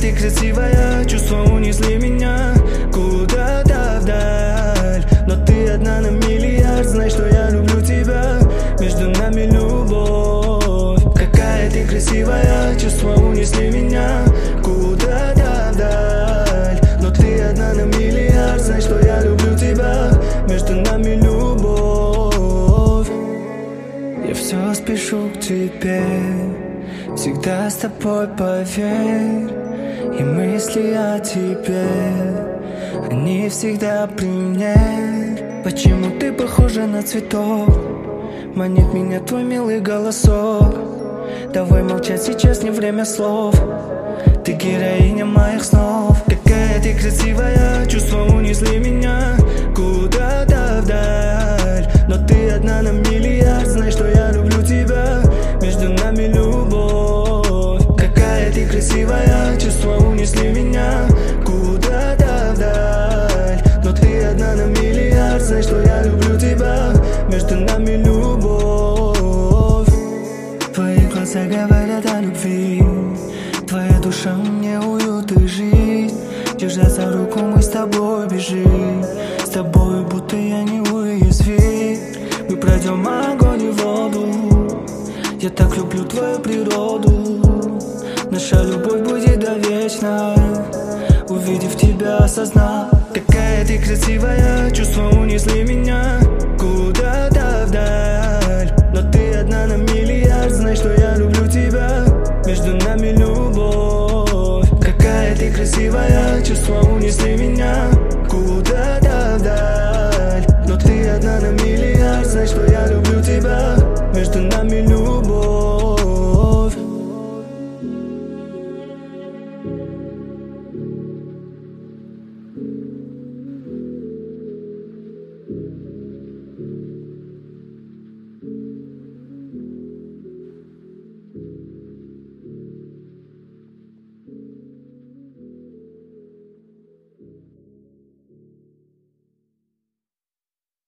ты красивая, чувства унесли меня куда-то вдаль. Но ты одна на миллиард, знай, что я люблю тебя. Между нами любовь. Какая ты красивая, чувства унесли меня куда-то вдаль. Но ты одна на миллиард, знай, что я люблю тебя. Между нами любовь. Я все спешу к тебе, всегда с тобой, поверь. И мысли о тебе, они всегда при мне. Почему ты похожа на цветок? Манит меня твой милый голосок. Давай молчать, сейчас не время слов. Ты героиня моих снов. Какая ты красивая, чувства унесли меня куда-то вдаль. Но ты одна на миллиард, знай, что я люблю тебя. Между нами любовь. Какая ты красивая, чувства унесли меня куда-то вдаль. Но ты одна на миллиард, знай, что я люблю тебя. Между нами любовь. Твои глаза говорят о любви, твоя душа мне уют и жизнь. Держа за руку мы с тобой бежим, с тобой будто я не уязвим. Мы пройдем огонь и воду, я так люблю твою природу. Наша любовь будет довечна, увидев тебя, осознав. Какая ты красивая, чувства унесли меня куда-то вдаль. Но ты одна на миллиард, знай, что я люблю тебя. Между нами любовь. Какая ты красивая, чувства унесли меня куда-то вдаль. Но ты одна на миллиард, знай, что я люблю